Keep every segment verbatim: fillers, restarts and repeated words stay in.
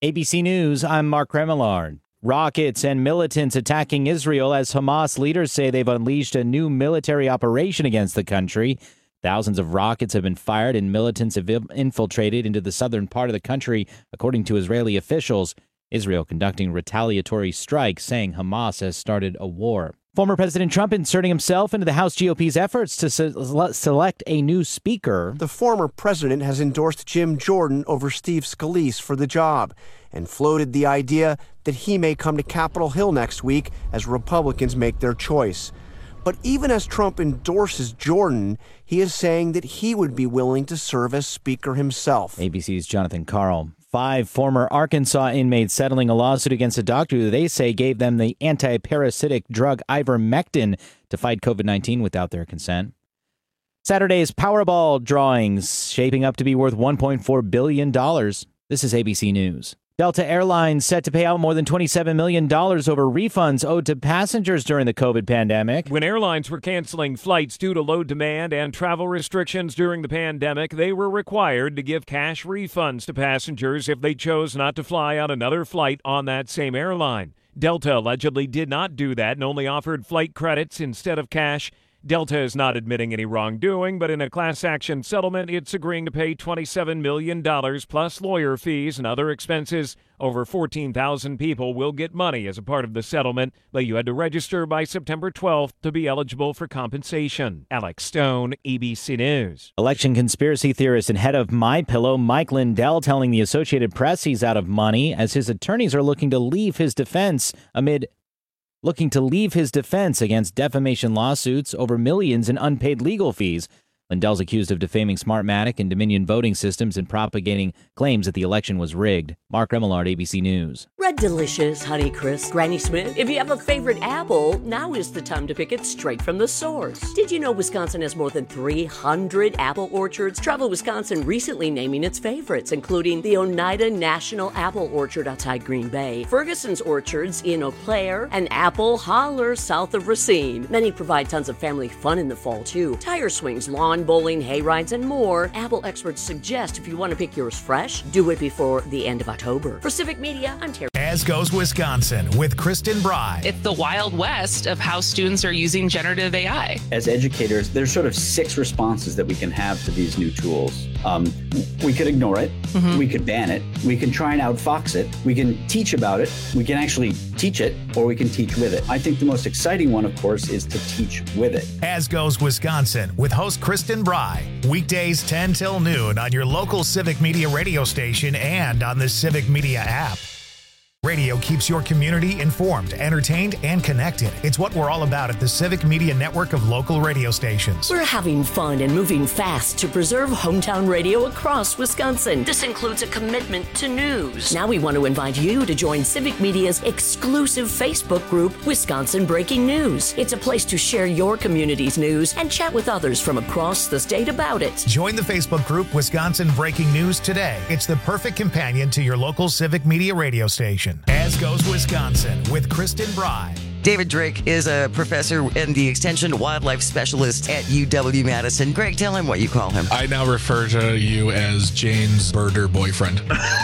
A B C News, I'm Mark Remillard. Rockets and militants attacking Israel as Hamas leaders say they've unleashed a new military operation against the country. Thousands of rockets have been fired and militants have infiltrated into the southern part of the country, according to Israeli officials. Israel conducting retaliatory strikes, saying Hamas has started a war. Former President Trump inserting himself into the House G O P's efforts to se- select a new speaker. The former president has endorsed Jim Jordan over Steve Scalise for the job and floated the idea that he may come to Capitol Hill next week as Republicans make their choice. But even as Trump endorses Jordan, he is saying that he would be willing to serve as speaker himself. A B C's Jonathan Karl. Five former Arkansas inmates settling a lawsuit against a doctor who they say gave them the anti-parasitic drug ivermectin to fight covid nineteen without their consent. Saturday's Powerball drawings shaping up to be worth one point four billion dollars. This is A B C News. Delta Airlines set to pay out more than twenty-seven million dollars over refunds owed to passengers during the COVID pandemic. When airlines were canceling flights due to low demand and travel restrictions during the pandemic, they were required to give cash refunds to passengers if they chose not to fly on another flight on that same airline. Delta allegedly did not do that and only offered flight credits instead of cash. Delta is not admitting any wrongdoing, but in a class action settlement, it's agreeing to pay twenty-seven million dollars plus lawyer fees and other expenses. Over fourteen thousand people will get money as a part of the settlement, but you had to register by September twelfth to be eligible for compensation. Alex Stone, A B C News. Election conspiracy theorist and head of MyPillow, Mike Lindell, telling the Associated Press he's out of money as his attorneys are looking to leave his defense amid looking to leave his defense against defamation lawsuits over millions in unpaid legal fees. Lindell's accused of defaming Smartmatic and Dominion voting systems and propagating claims that the election was rigged. Mark Remillard, A B C News. Red Delicious, Honeycrisp, Granny Smith. If you have a favorite apple, now is the time to pick it straight from the source. Did you know Wisconsin has more than three hundred apple orchards? Travel Wisconsin recently naming its favorites, including the Oneida National Apple Orchard outside Green Bay, Ferguson's Orchards in Eau Claire, and Apple Holler south of Racine. Many provide tons of family fun in the fall, too. Tire swings, lawn bowling, hay rides, and more. Apple experts suggest if you want to pick yours fresh, do it before the end of October. For Civic Media, I'm Terry. As Goes Wisconsin with Kristen Bry. It's the Wild West of how students are using generative A I. As educators, there's sort of six responses that we can have to these new tools. Um, we could ignore it. Mm-hmm. We could ban it. We can try and outfox it. We can teach about it. We can actually teach it, or we can teach with it. I think the most exciting one, of course, is to teach with it. As Goes Wisconsin with host Kristen Bry. Weekdays ten till noon on your local Civic Media radio station and on the Civic Media app. Radio keeps your community informed, entertained, and connected. It's what we're all about at the Civic Media network of local radio stations. We're having fun and moving fast to preserve hometown radio across Wisconsin. This includes a commitment to news. Now we want to invite you to join Civic Media's exclusive Facebook group, Wisconsin Breaking News. It's a place to share your community's news and chat with others from across the state about it. Join the Facebook group Wisconsin Breaking News today. It's the perfect companion to your local Civic Media radio station. As Goes Wisconsin with Kristen Bry. David Drake is a professor and the Extension Wildlife Specialist at U W-Madison. Greg, tell him what you call him. I now refer to you as Jane's birder boyfriend.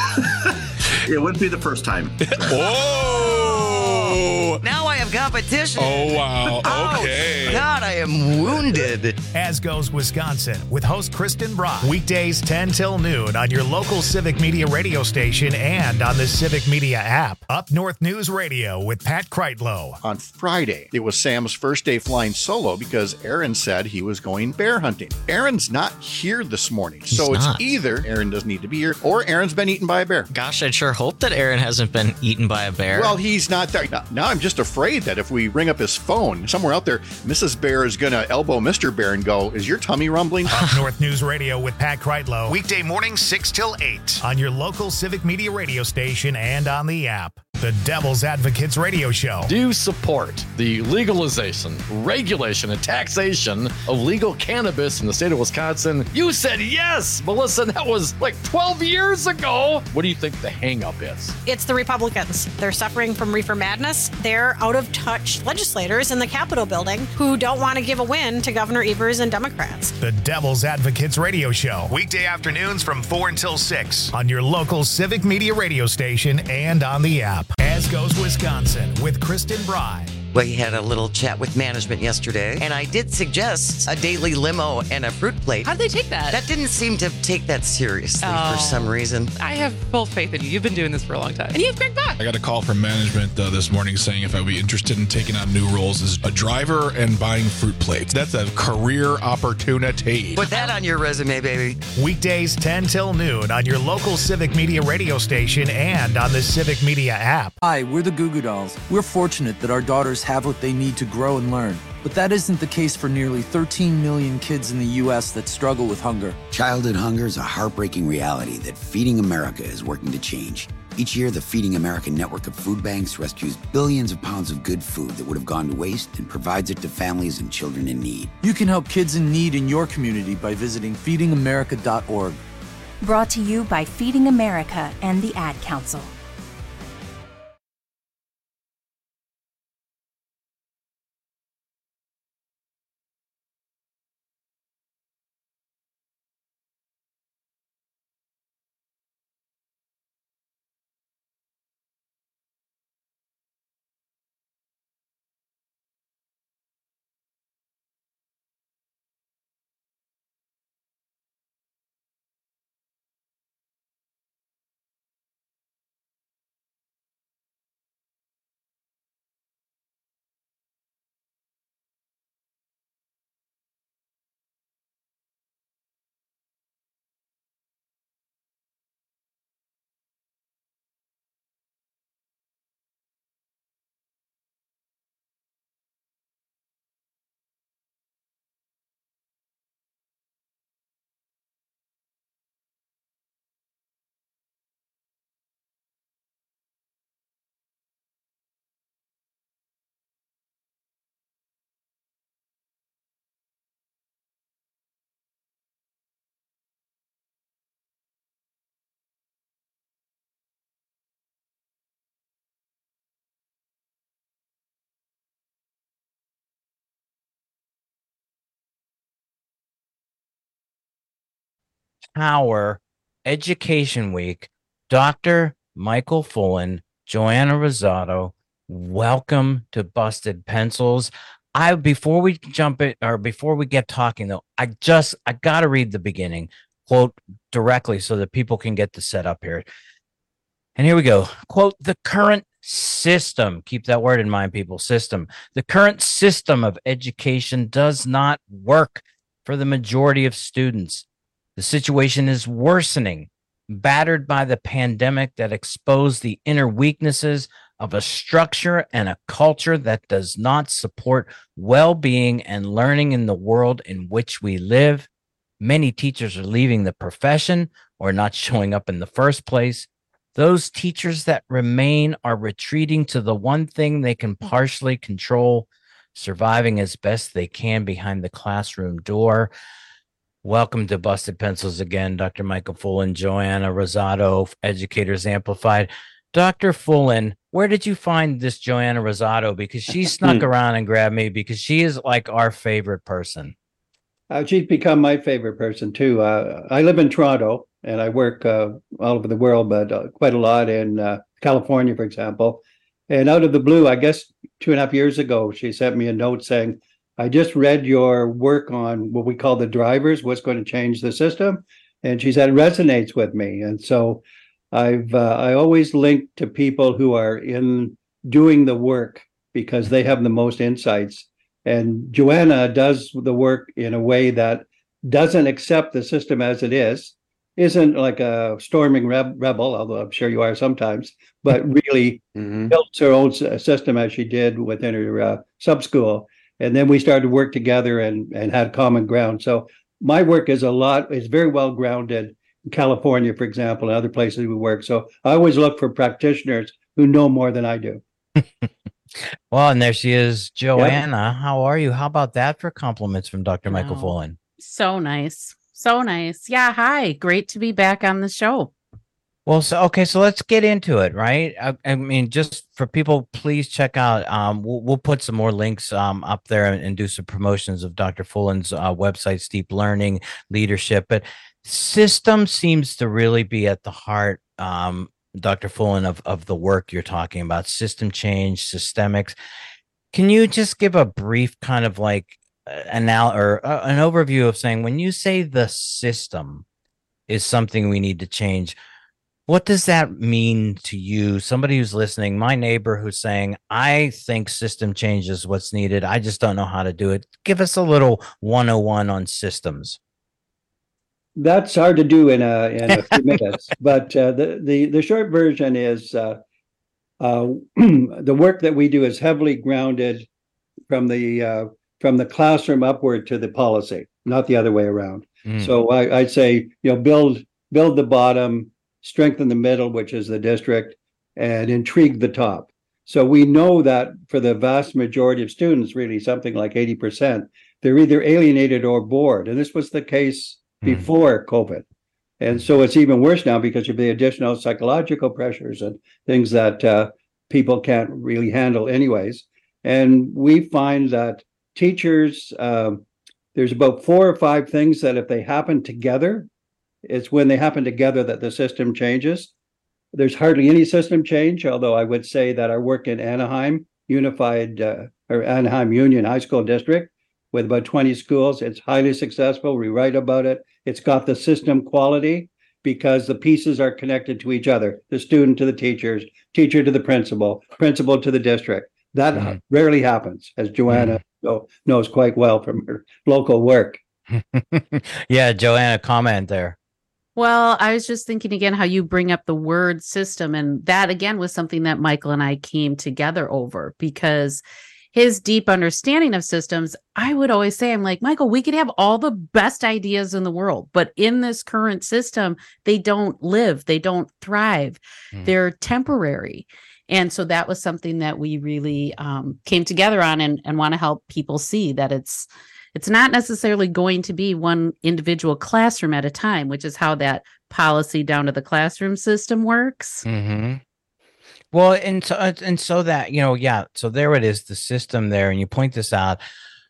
It wouldn't be the first time. Whoa! Now I have competition. Oh, wow. Okay. Oh, God, I am wounded. As Goes Wisconsin with host Kristen Bry. Weekdays ten till noon on your local Civic Media radio station and on the Civic Media app. Up North News Radio with Pat Kreitlow. On Friday, it was Sam's first day flying solo because Aaron said he was going bear hunting. Aaron's not here this morning, He's so it's not. either Aaron doesn't need to be here or Aaron's been eaten by a bear. Gosh, I'd sure hope that Aaron hasn't been eaten by a bear. Well, he's not there. Now, now I'm just afraid that if we ring up his phone, somewhere out there, Missus Bear is going to elbow Mister Bear and go, is your tummy rumbling? Up North News Radio with Pat Kreitlow. Weekday morning six till eight on your local Civic Media radio station and on the app. The Devil's Advocates Radio Show. Do you support the legalization, regulation, and taxation of legal cannabis in the state of Wisconsin? You said yes, Melissa. That was like twelve years ago. What do you think the hang-up is? It's the Republicans. They're suffering from reefer madness. They're out-of-touch legislators in the Capitol building who don't want to give a win to Governor Evers and Democrats. The Devil's Advocates Radio Show. Weekday afternoons from four until six on your local Civic Media radio station and on the app. As Goes Wisconsin with Kristen Bry. We had a little chat with management yesterday, and I did suggest a daily limo and a fruit plate. How'd they take that? That didn't seem to take that seriously Oh. for some reason. I have full faith in you. You've been doing this for a long time. And you have Greg Bach. I got a call from management uh, this morning saying if I would be interested in taking on new roles as a driver and buying fruit plates. That's a career opportunity. Put that on your resume, baby. Weekdays ten till noon on your local Civic Media radio station and on the Civic Media app. Hi, we're the Goo Goo Dolls. We're fortunate that our daughters have what they need to grow and learn. But that isn't the case for nearly thirteen million kids in the U S that struggle with hunger. Childhood hunger is a heartbreaking reality that Feeding America is working to change. Each year, the Feeding America network of food banks rescues billions of pounds of good food that would have gone to waste and provides it to families and children in need. You can help kids in need in your community by visiting feeding america dot org. Brought to you by Feeding America and the Ad Council. Power Education Week, Doctor Michael Fullen, Joanna Rosado, welcome to Busted Pencils. I before we jump it or before we get talking though, I just I gotta read the beginning quote directly so that people can get the setup here. And here we go. Quote, the current system, keep that word in mind, people, system. The current system of education does not work for the majority of students. The situation is worsening, battered by the pandemic that exposed the inner weaknesses of a structure and a culture that does not support well-being and learning in the world in which we live. Many teachers are leaving the profession or not showing up in the first place. Those teachers that remain are retreating to the one thing they can partially control, surviving as best they can behind the classroom door. Welcome to Busted Pencils again, Doctor Michael Fullen, Joanna Rosado, Educators Amplified. Doctor Fullen, where did you find this Joanna Rosado? Because she snuck around and grabbed me because she is like our favorite person. Uh, she's become my favorite person too. Uh, I live in Toronto and I work uh, all over the world, but uh, quite a lot in uh, California, for example. And out of the blue, I guess two and a half years ago, she sent me a note saying, I just read your work on what we call the drivers, what's going to change the system. And she said, it resonates with me. And so I've, uh, I always link to people who are in doing the work because they have the most insights. And Joanna does the work in a way that doesn't accept the system as it is, isn't like a storming reb- rebel, although I'm sure you are sometimes, but really mm-hmm. built her own system as she did within her uh, sub-school. And then we started to work together and, and had common ground. So my work is a lot, is very well grounded in California, for example, and other places we work. So I always look for practitioners who who know more than I do. Well, and there she is, Joanna. Yep. How are you? How about that for compliments from Doctor Michael Wow. Fullen? So nice. So nice. Yeah. Hi. Great to be back on the show. Well, so, okay, so let's get into it, right? I, I mean, just for people, please check out, um, we'll, we'll put some more links um, up there and, and do some promotions of Doctor Fullen's uh, website, Steep Learning, Leadership. But system seems to really be at the heart, um, Doctor Fullen, of, of the work you're talking about, system change, systemics. Can you just give a brief kind of like an, or uh, an overview of saying, when you say the system is something we need to change, what does that mean to you? Somebody who's listening, my neighbor who's saying, I think system change is what's needed. I just don't know how to do it. Give us a little one oh one on systems. That's hard to do in a in a few minutes, but uh, the, the the short version is uh, uh, the work that we do is heavily grounded from the uh, from the classroom upward to the policy, not the other way around. Mm. So I, I'd say, you know, build build the bottom, strengthen the middle, which is the district, and intrigue the top. So we know that for the vast majority of students, really something like eighty percent, they're either alienated or bored, and this was the case before COVID. And so it's even worse now because of the additional psychological pressures and things that uh, people can't really handle anyways. And we find that teachers, uh, there's about four or five things that if they happen together, it's when they happen together that the system changes. There's hardly any system change, although I would say that our work in Anaheim Unified, uh, or Anaheim Union High School District, with about twenty schools, it's highly successful. We write about it. It's got the system quality because the pieces are connected to each other. The student to the teachers, teacher to the principal, principal to the district. That mm-hmm. rarely happens, as Joanna mm-hmm. know, knows quite well from her local work. Yeah, Joanna, comment there. Well, I was just thinking again how you bring up the word system. And that, again, was something that Michael and I came together over because his deep understanding of systems, I would always say, I'm like, Michael, we could have all the best ideas in the world, but in this current system, they don't live, they don't thrive, mm. they're temporary. And so that was something that we really um, came together on and, and want to help people see that it's it's not necessarily going to be one individual classroom at a time, which is how that policy down to the classroom system works. Mm-hmm. Well, and so and so that, you know, yeah, so there it is, the system there, and you point this out.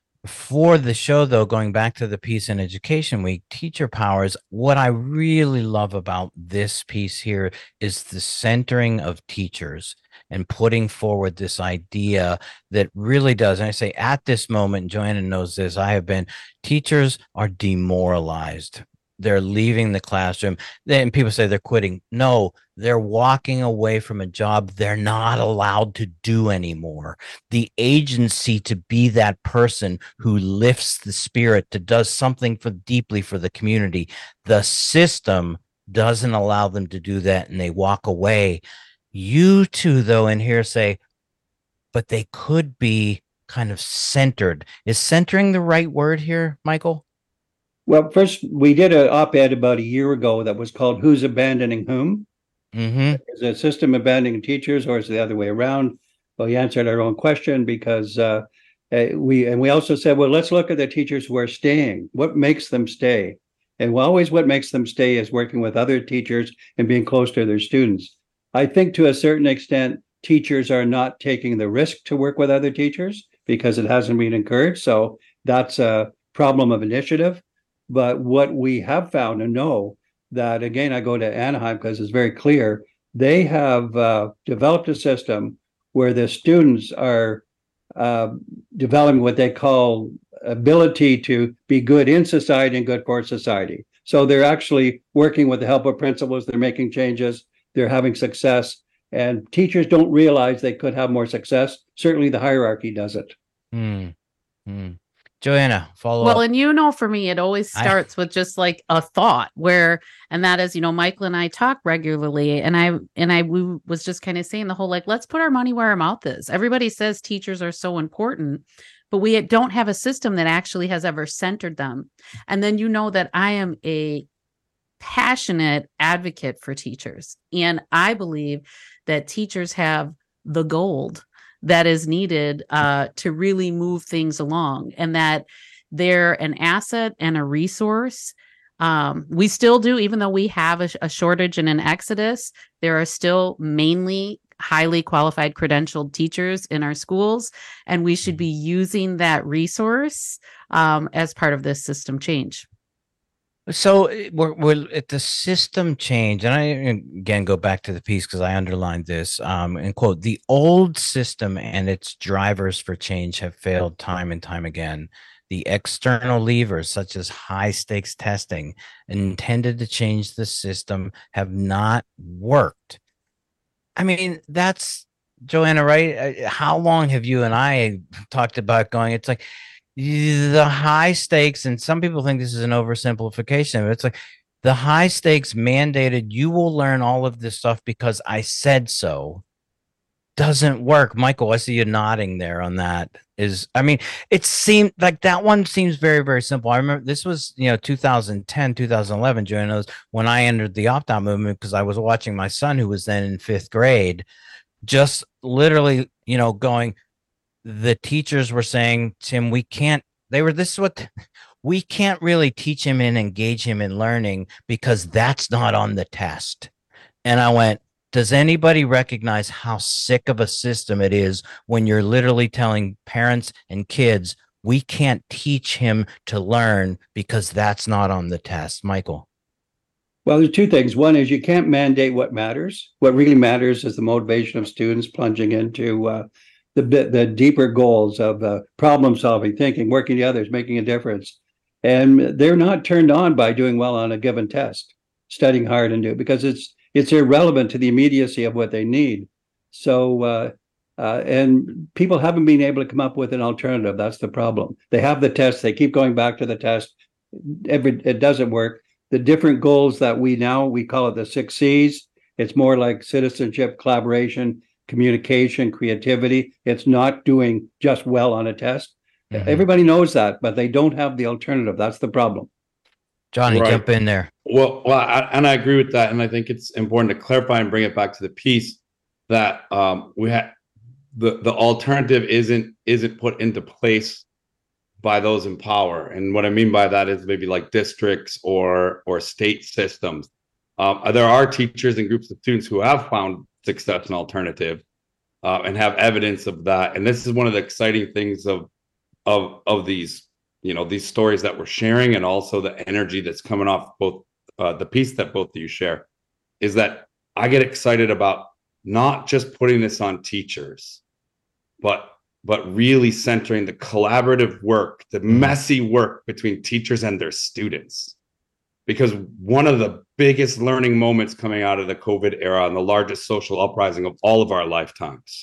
For the show, though, going back to the piece in Education Week, Teacher Powers, what I really love about this piece here is the centering of teachers and putting forward this idea that really does, and I say at this moment, Joanna knows this, I have been, teachers are demoralized. They're leaving the classroom. Then people say they're quitting. No, they're walking away from a job they're not allowed to do anymore. The agency to be that person who lifts the spirit, that does something for deeply for the community. The system doesn't allow them to do that, and they walk away. You two, though, in here say, but they could be kind of centered. Is centering the right word here, Michael? Well, first, we did an op-ed about a year ago that was called Who's Abandoning Whom? Mm-hmm. Is the system abandoning teachers, or is it the other way around? Well, we answered our own question because uh, we, and we also said, well, let's look at the teachers who are staying. What makes them stay? And well, always what makes them stay is working with other teachers and being close to their students. I think to a certain extent, teachers are not taking the risk to work with other teachers because it hasn't been encouraged. So that's a problem of initiative. But what we have found and know that, again, I go to Anaheim because it's very clear, they have uh, developed a system where the students are uh, developing what they call ability to be good in society and good for society. So they're actually working with the help of principals. They're making changes. They're having success. And teachers don't realize they could have more success. Certainly the hierarchy doesn't. Mm. Mm. Joanna, follow well, up. and you know, for me, it always starts I... with just like a thought where, and that is, you know, Michael and I talk regularly, and I and I we was just kind of saying the whole like, let's put our money where our mouth is. Everybody says teachers are so important, but we don't have a system that actually has ever centered them. And then you know that I am a passionate advocate for teachers. And I believe that teachers have the gold that is needed uh, to really move things along, and that they're an asset and a resource. Um, we still do, even though we have a, a shortage and an exodus, there are still mainly highly qualified credentialed teachers in our schools, and we should be using that resource um, as part of this system change. So we're, we're at the system change, and I again go back to the piece because I underlined this um, and quote, the old system and its drivers for change have failed time and time again. The external levers, such as high stakes testing intended to change the system, have not worked. I mean, that's Joanna, right? How long have you and I talked about going? It's like the high stakes, and some people think this is an oversimplification, but it's like the high stakes mandated you will learn all of this stuff because I said so doesn't work. Michael, I see you nodding there on that. Is I mean, it seemed like that one seems very, very simple. I remember this was, you know, two thousand ten, two thousand eleven, Joanna, when I entered the opt-out movement, because I was watching my son, who was then in fifth grade, just literally, you know, going, the teachers were saying, Tim, we can't, they were, this is what, we can't really teach him and engage him in learning because that's not on the test. And I went, does anybody recognize how sick of a system it is when you're literally telling parents and kids, we can't teach him to learn because that's not on the test? Michael. Well, there's two things. One is you can't mandate what matters. What really matters is the motivation of students plunging into uh, the the deeper goals of uh, problem solving, thinking, working with others, making a difference. And they're not turned on by doing well on a given test, studying hard and do it, because it's it's irrelevant to the immediacy of what they need. So, uh, uh, and people haven't been able to come up with an alternative. That's the problem. They have the test. They keep going back to the test. Every, it doesn't work. The different goals that we now, we call it the six C's. It's more like citizenship, collaboration, communication, creativity. It's not doing just well on a test. Mm-hmm. Everybody knows that, but they don't have the alternative. That's the problem. Johnny, right. Jump in there. Well, well, I, and I agree with that, and I think it's important to clarify and bring it back to the piece that um, we had the the alternative isn't isn't put into place by those in power, and what I mean by that is maybe like districts or or state systems. Um, there are teachers and groups of students who have found success in alternative uh, and have evidence of that, and this is one of the exciting things of of of these. You know, these stories that we're sharing, and also the energy that's coming off both uh, the piece that both of you share, is that I get excited about not just putting this on teachers, but but really centering the collaborative work, the messy work between teachers and their students. Because one of the biggest learning moments coming out of the COVID era and the largest social uprising of all of our lifetimes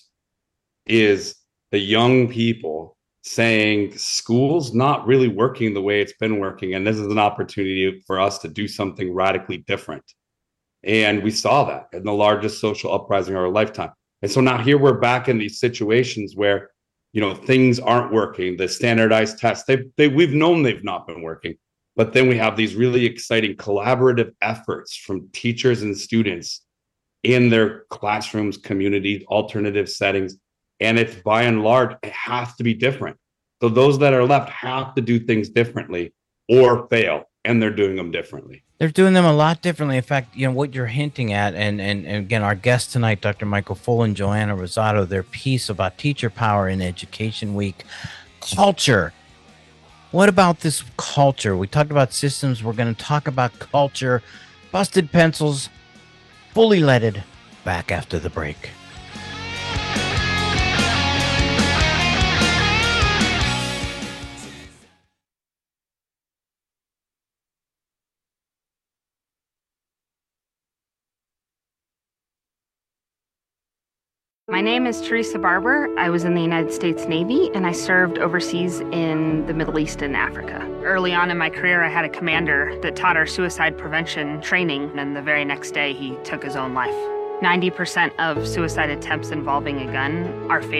is the young people saying school's not really working the way it's been working, and this is an opportunity for us to do something radically different. And we saw that in the largest social uprising of our lifetime. And so now here we're back in these situations where, you know, things aren't working. The standardized tests, they, they we've known they've not been working, but then we have these really exciting collaborative efforts from teachers and students in their classrooms, communities, alternative settings. And it's by and large, it has to be different. So those that are left have to do things differently or fail, and they're doing them differently. They're doing them a lot differently. In fact, you know, what you're hinting at, and, and, and again, our guests tonight, Doctor Michael Fullen and Joanna Rosado, their piece about teacher power in Education Week, culture. What about this culture? We talked about systems. We're going to talk about culture. Busted Pencils, fully leaded, back after the break. My name is Teresa Barber. I was in the United States Navy, and I served overseas in the Middle East and Africa. Early on in my career, I had a commander that taught our suicide prevention training, and the very next day, he took his own life. ninety percent of suicide attempts involving a gun are fatal.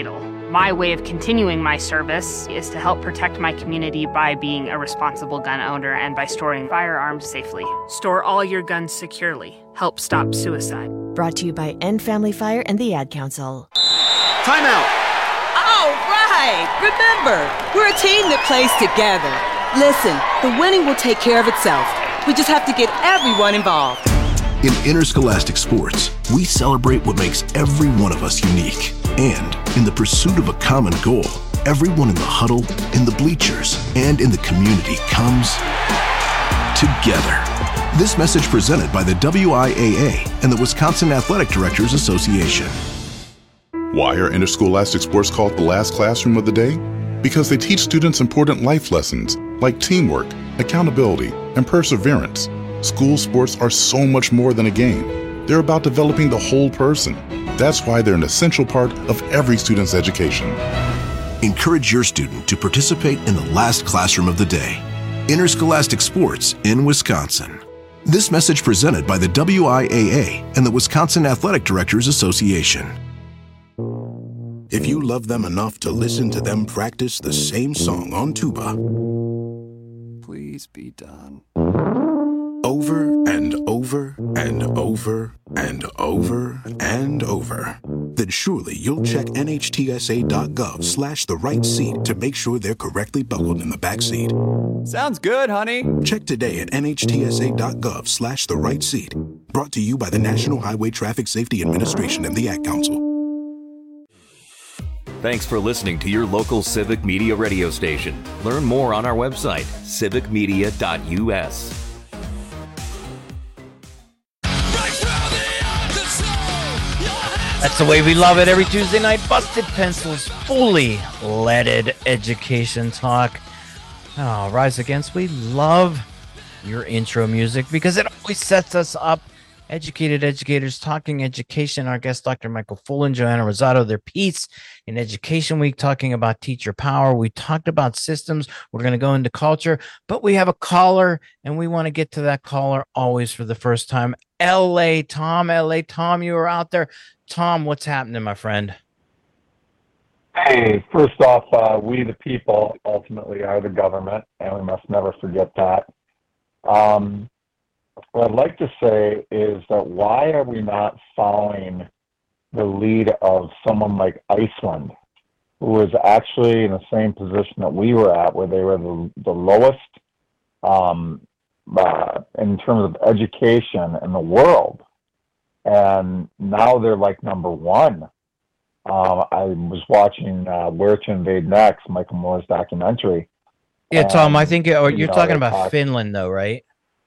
My way of continuing my service is to help protect my community by being a responsible gun owner and by storing firearms safely. Store all your guns securely. Help stop suicide. Brought to you by End Family Fire and the Ad Council. Timeout! All right! Remember, we're a team that plays together. Listen, the winning will take care of itself. We just have to get everyone involved. In interscholastic sports, we celebrate what makes every one of us unique. And in the pursuit of a common goal, everyone in the huddle, in the bleachers, and in the community comes together. This message presented by the W I A A and the Wisconsin Athletic Directors Association. Why are interscholastic sports called the last classroom of the day? Because they teach students important life lessons like teamwork, accountability, and perseverance. School sports are so much more than a game. They're about developing the whole person. That's why they're an essential part of every student's education. Encourage your student to participate in the last classroom of the day. Interscholastic sports in Wisconsin. This message presented by the W I A A and the Wisconsin Athletic Directors Association. If you love them enough to listen to them practice the same song on tuba, please be done. Over and over and over and over and over, then surely you'll check N H T S A dot gov slash the right seat to make sure they're correctly buckled in the back seat. Sounds good, honey. Check today at N H T S A dot gov slash the right seat. Brought to you by the National Highway Traffic Safety Administration and the Ad Council. Thanks for listening to your local Civic Media radio station. Learn more on our website, civic media dot U S. That's the way we love it every Tuesday night. Busted Pencils, fully leaded education talk. Oh, Rise Against, we love your intro music because it always sets us up. Educated educators talking education. Our guest, Doctor Michael Fullen, Joanna Rosado, their piece in Education Week talking about teacher power. We talked about systems. We're going to go into culture, but we have a caller, and we want to get to that caller always for the first time. L A Tom, L A Tom, you are out there. Tom, what's happening, my friend? Hey, first off, uh, we the people ultimately are the government, and we must never forget that. Um, what I'd like to say is that why are we not following the lead of someone like Iceland, who was actually in the same position that we were at, where they were the, the lowest um, uh, in terms of education in the world. And now they're like number one. Um, I was watching uh, Where to Invade Next, Michael Moore's documentary. Yeah, Tom, and, I think you're you know, talking about talk- Finland, though, right?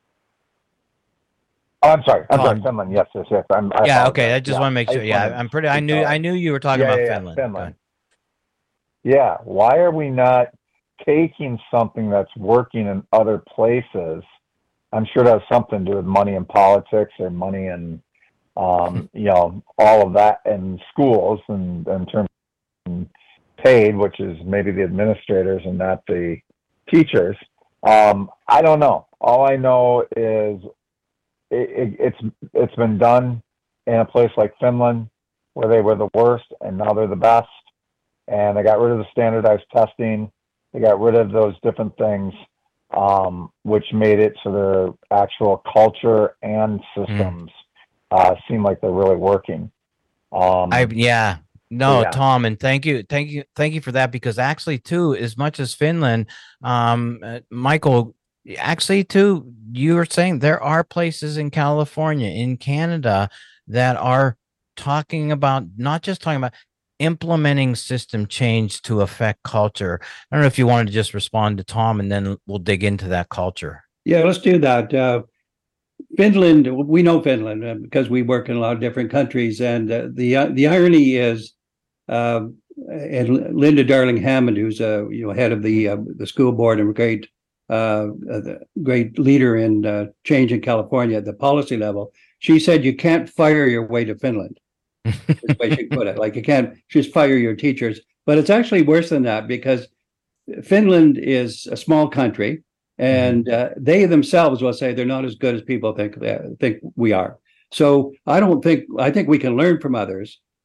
Oh, I'm sorry. I'm Tom. sorry, Finland. Yes, yes, yes. I'm, I Yeah, apologize. okay. I just Yeah, want to make sure. Yeah, Iceland I'm pretty. I is, knew. uh, I knew you were talking yeah, about yeah, yeah, Finland. Finland. Yeah. Why are we not taking something that's working in other places? I'm sure that has something to do with money in politics or money in, um, you know, all of that in schools and in terms of paid, which is maybe the administrators and not the teachers. Um, I don't know. All I know is it, it, it's it's been done in a place like Finland, where they were the worst, and now they're the best. And they got rid of the standardized testing. They got rid of those different things, um, which made it so their actual culture and systems mm. uh, seem like they're really working. Um, I yeah. No, yeah. Tom, and thank you, thank you, thank you for that. Because actually, too, as much as Finland, um, uh, Michael, actually, too, you were saying there are places in California, in Canada, that are talking about not just talking about implementing system change to affect culture. I don't know if you wanted to just respond to Tom, and then we'll dig into that culture. Yeah, let's do that. Uh, Finland, we know Finland uh, because we work in a lot of different countries, and uh, the uh, the irony is. Uh, and Linda Darling Hammond, who's uh, you know head of the uh, the school board and a great uh, uh, great leader in uh, change in California at the policy level, she said you can't fire your way to Finland. That's the way she put it. Like you can't just fire your teachers, but it's actually worse than that because Finland is a small country, and uh, they themselves will say they're not as good as people think uh, think we are. So I don't think I think we can learn from others.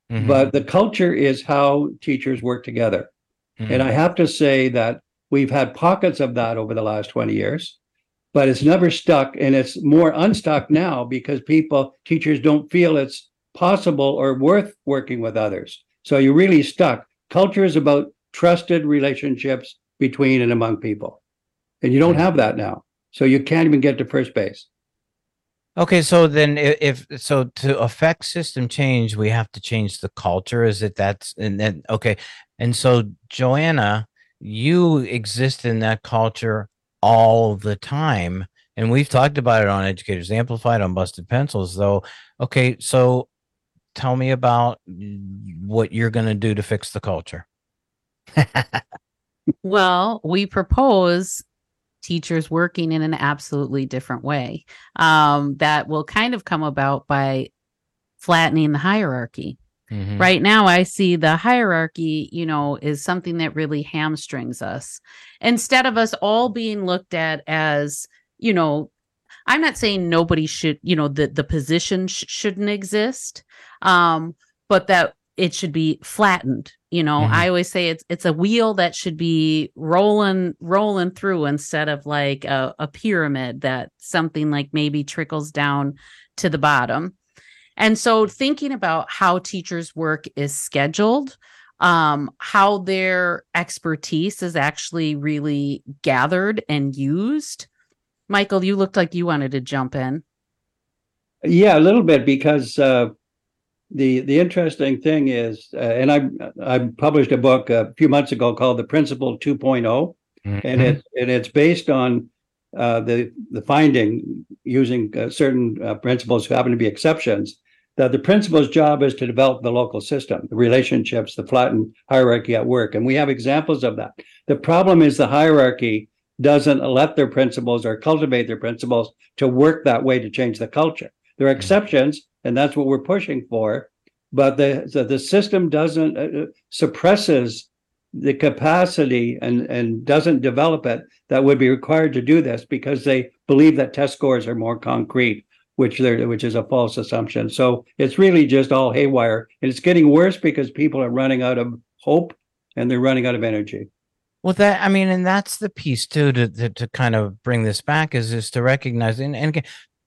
Mm-hmm. But the culture is how teachers work together. Mm-hmm. And I have to say that we've had pockets of that over the last twenty years, but it's never stuck. And it's more unstuck now because people, teachers don't feel it's possible or worth working with others. So you're really stuck. Culture is about trusted relationships between and among people. And you don't have that now. So you can't even get to first base. Okay, so then if, if so to affect system change, we have to change the culture. Is it that's and then okay. And so Joanna, you exist in that culture all the time. And we've talked about it on Educators Amplified, on Busted Pencils, though. Okay, so tell me about what you're gonna do to fix the culture. Well, we propose teachers working in an absolutely different way um, that will kind of come about by flattening the hierarchy. Mm-hmm. Right now, I see the hierarchy, you know, is something that really hamstrings us. Instead of us all being looked at as, you know, I'm not saying nobody should, you know, the, the position sh- shouldn't exist, um, but that it should be flattened. You know, mm-hmm. I always say it's it's a wheel that should be rolling rolling through instead of like a, a pyramid that something like maybe trickles down to the bottom. And so thinking about how teachers' work is scheduled, um, how their expertise is actually really gathered and used. Michael, you looked like you wanted to jump in. Yeah, a little bit, because uh, the the interesting thing is, uh, and I I published a book a few months ago called The Principal two point oh, mm-hmm. and it and it's based on uh, the the finding using uh, certain uh, principles who happen to be exceptions, that the principal's job is to develop the local system, the relationships, the flattened hierarchy at work, and we have examples of that. The problem is the hierarchy doesn't let their principals or cultivate their principals to work that way to change the culture. There are exceptions, and that's what we're pushing for. But the the, the system doesn't uh, suppresses the capacity and, and doesn't develop it that would be required to do this, because they believe that test scores are more concrete, which they're, which is a false assumption. So it's really just all haywire, and it's getting worse because people are running out of hope and they're running out of energy. Well, that, I mean, and that's the piece too, to, to, to kind of bring this back is, is to recognize, and, and again,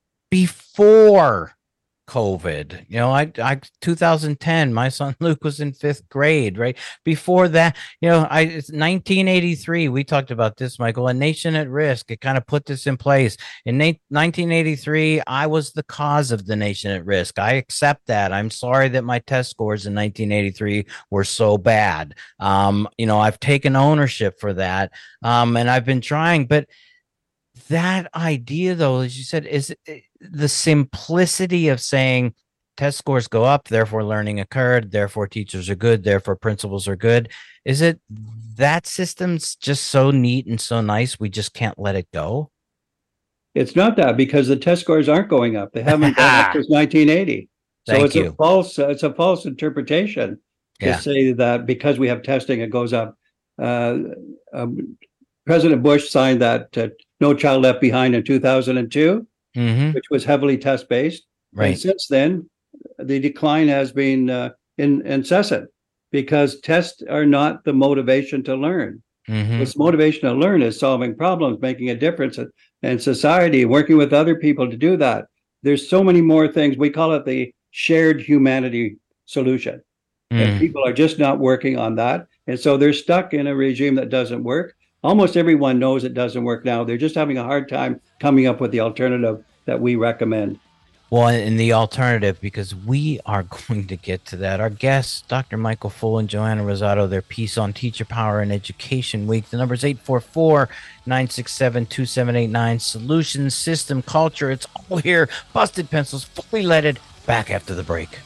before COVID, you know, I, I, two thousand ten, my son Luke was in fifth grade, right? Before that, you know, I, it's nineteen eighty-three, we talked about this, Michael, A Nation at Risk. It kind of put this in place. In na- nineteen eighty-three, I was the cause of the nation at risk. I accept that. I'm sorry that my test scores in nineteen eighty-three were so bad. Um, you know, I've taken ownership for that. Um, and I've been trying, but that idea, though, as you said, is the simplicity of saying test scores go up, therefore learning occurred, therefore teachers are good, therefore principals are good. Is it that system's just so neat and so nice, we just can't let it go? It's not that, because the test scores aren't going up. They haven't gone up since nineteen eighty. So Thank it's you. a false, uh, it's a false interpretation to Yeah. say that because we have testing, it goes up. Uh, um, President Bush signed that uh, No Child Left Behind in two thousand two, Mm-hmm. which was heavily test-based. Right. And since then, the decline has been uh, in, incessant, because tests are not the motivation to learn. Mm-hmm. What's motivation to learn is solving problems, making a difference in, in society, working with other people to do that. There's so many more things. We call it the shared humanity solution. Mm. And people are just not working on that. And so they're stuck in a regime that doesn't work. Almost everyone knows it doesn't work now. They're just having a hard time coming up with the alternative that we recommend. Well, in the alternative, because we are going to get to that. Our guests, Doctor Michael Fullen, Joanna Rosado, their piece on Teacher Power and Education Week. The number is eight four four, nine six seven, two seven eight nine. Solutions, system, culture. It's all here. Busted Pencils, fully leaded. Back after the break.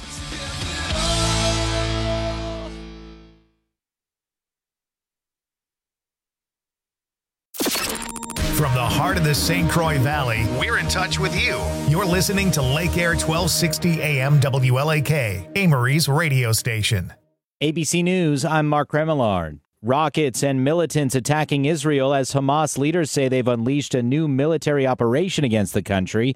From the heart of the Saint Croix Valley, we're in touch with you. You're listening to Lake Air twelve sixty A M W L A K, Amory's radio station. A B C News, I'm Mark Remillard. Rockets and militants attacking Israel as Hamas leaders say they've unleashed a new military operation against the country.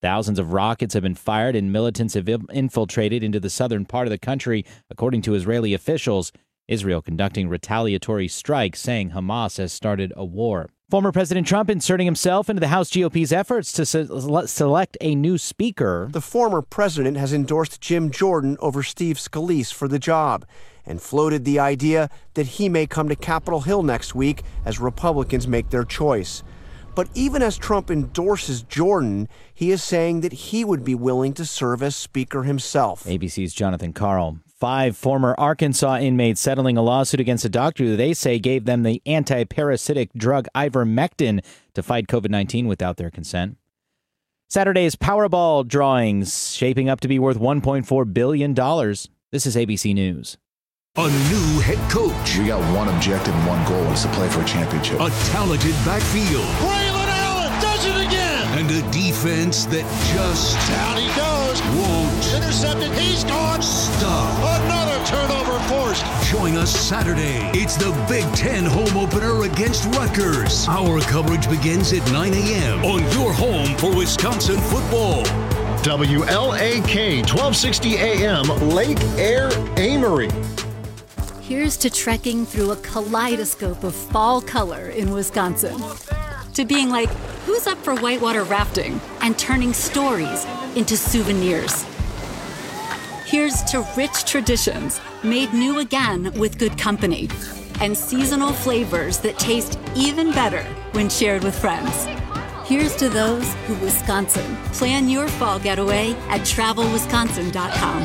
Thousands of rockets have been fired and militants have infiltrated into the southern part of the country, according to Israeli officials. Israel conducting retaliatory strikes, saying Hamas has started a war. Former President Trump inserting himself into the House G O P's efforts to se- select a new speaker. The former president has endorsed Jim Jordan over Steve Scalise for the job and floated the idea that he may come to Capitol Hill next week as Republicans make their choice. But even as Trump endorses Jordan, he is saying that he would be willing to serve as speaker himself. A B C's Jonathan Karl. Five former Arkansas inmates settling a lawsuit against a doctor who they say gave them the anti-parasitic drug ivermectin to fight covid nineteen without their consent. Saturday's Powerball drawings shaping up to be worth one point four billion dollars. This is A B C News. A new head coach. We got one objective and one goal, is to play for a championship. A talented backfield. Braylon Allen does it again. And a defense that just down he goes. Won't. Intercepted. He's gone. Stop. Another turnover forced. Join us Saturday. It's the Big Ten home opener against Rutgers. Our coverage begins at nine a.m. on your home for Wisconsin football. W L A K twelve sixty A M Lake Air Amory. Here's to trekking through a kaleidoscope of fall color in Wisconsin. To being like, who's up for whitewater rafting? And turning stories into souvenirs. Here's to rich traditions made new again with good company. And seasonal flavors that taste even better when shared with friends. Here's to those who Wisconsin. Plan your fall getaway at travel wisconsin dot com.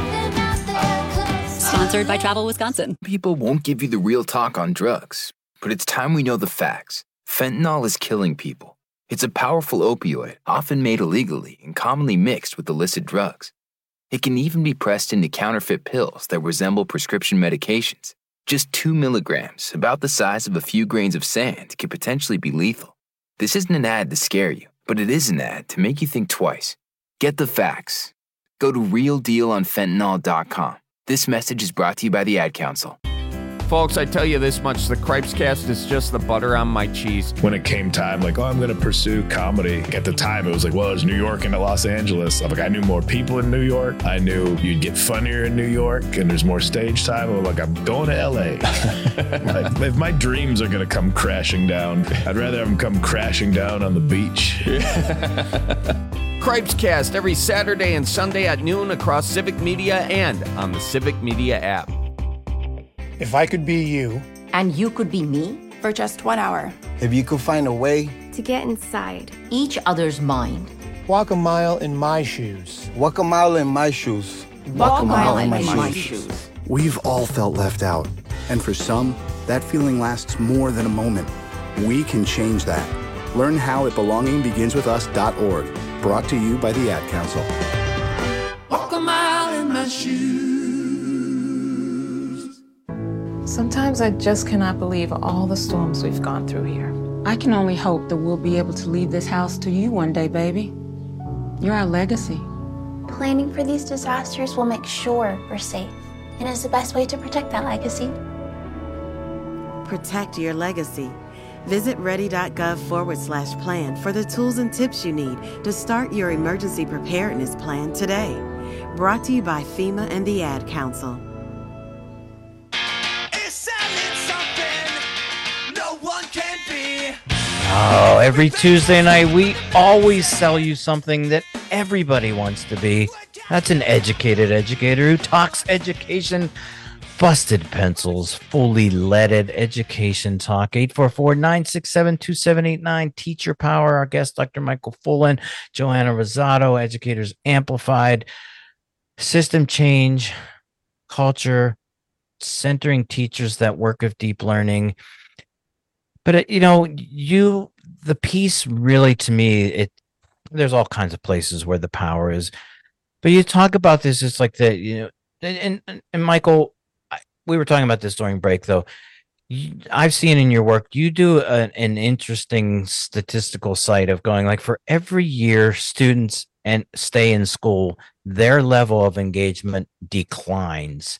Sponsored by Travel Wisconsin. People won't give you the real talk on drugs, but it's time we know the facts. Fentanyl is killing people. It's a powerful opioid, often made illegally and commonly mixed with illicit drugs. It can even be pressed into counterfeit pills that resemble prescription medications. Just two milligrams, about the size of a few grains of sand, can potentially be lethal. This isn't an ad to scare you, but it is an ad to make you think twice. Get the facts. Go to real deal on fentanyl dot com. This message is brought to you by the Ad Council. Folks, I tell you this much, the Cripescast is just the butter on my cheese. When it came time, like, oh, I'm going to pursue comedy. At the time, it was like, well, it's New York and Los Angeles. I'm like, I knew more people in New York. I knew you'd get funnier in New York and there's more stage time. I'm like, I'm going to L A. Like, if my dreams are going to come crashing down, I'd rather have them come crashing down on the beach. Cripescast every Saturday and Sunday at noon across Civic Media and on the Civic Media app. If I could be you. And you could be me? For just one hour. If you could find a way. To get inside each other's mind. Walk a mile in my shoes. Walk a mile in my shoes. Walk, Walk a mile, mile in my, my shoes. shoes. We've all felt left out. And for some, that feeling lasts more than a moment. We can change that. Learn how at belonging begins with us dot org. Brought to you by the Ad Council. Walk a mile in my shoes. Sometimes I just cannot believe all the storms we've gone through here. I can only hope that we'll be able to leave this house to you one day, baby. You're our legacy. Planning for these disasters will make sure we're safe, and is the best way to protect that legacy. Protect your legacy. Visit ready.gov forward slash plan for the tools and tips you need to start your emergency preparedness plan today. Brought to you by FEMA and the Ad Council. Oh, every Tuesday night, we always sell you something that everybody wants to be. That's an educated educator who talks education. Busted Pencils, fully leaded education talk. eight four four, nine six seven, two seven eight nine. Teacher Power. Our guest, Doctor Michael Fullen. Joanna Rosado, Educators Amplified. System change, culture, centering teachers that work with deep learning. But, you know, you, the piece really, to me, it, there's all kinds of places where the power is. But you talk about this, it's like that, you know, and, and, and Michael, we were talking about this during break, though. You, I've seen in your work, you do a, an interesting statistical site of going like for every year students and stay in school, their level of engagement declines.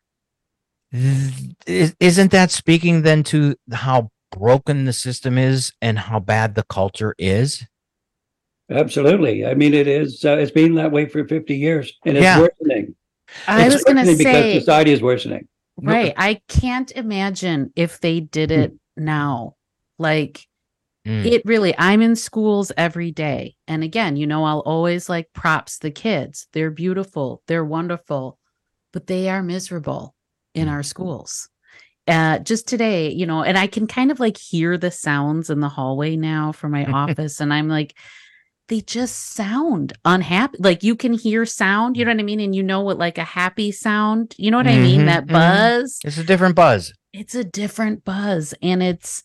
Isn't that speaking then to how broken the system is and how bad the culture is? Absolutely. I mean, it is. Uh, it's been that way for fifty years, and it's Yeah. worsening. I It's was going to worsening because say, society is worsening. right. I can't imagine if they did it now. Like, Mm. it really, I'm in schools every day. And again, you know, I'll always like props the kids. They're beautiful. They're wonderful, but they are miserable in our schools. Uh, just today, you know, and I can kind of like hear the sounds in the hallway now from my office. And I'm like, they just sound unhappy. Like you can hear sound, you know what I mean? And you know what, like a happy sound, you know what I mean? Mhm, That mhm. buzz. It's a different buzz. It's a different buzz. And it's,